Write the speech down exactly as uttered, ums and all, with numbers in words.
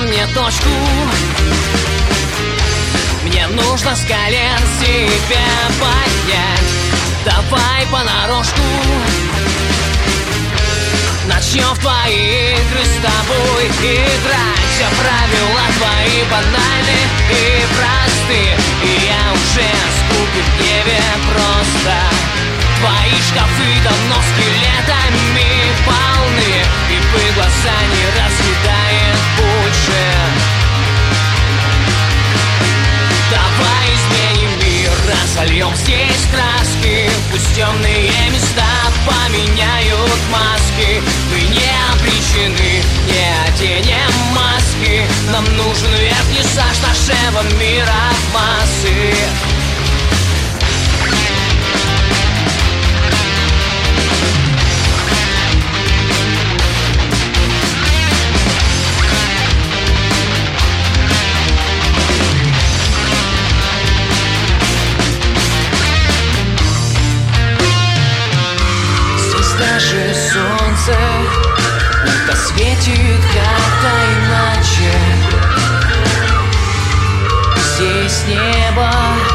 мне точку. Мне нужно с колен себя поднять. Давай понарошку начнем в твои игры с тобой играть. Все правила твои банальны и просты, и я уже скупен в гневе просто. Твои шкафы давно скелетами полны, и пыль глаза не разъедает больше. Давай изменим мир, разольем здесь краски, пусть темные места поменяют маски. Мы не обречены, не оденем маски. Нам нужен вернисаж нашего мира в массы. Даже солнце будто светит как-то иначе. Здесь небо